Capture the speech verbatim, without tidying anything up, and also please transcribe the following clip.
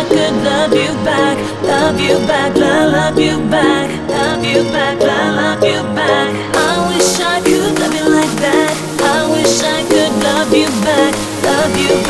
I could love you back, love you back, love, love you back, love you back, love, love you back. I wish I could love you like that. I wish I could love you back, love you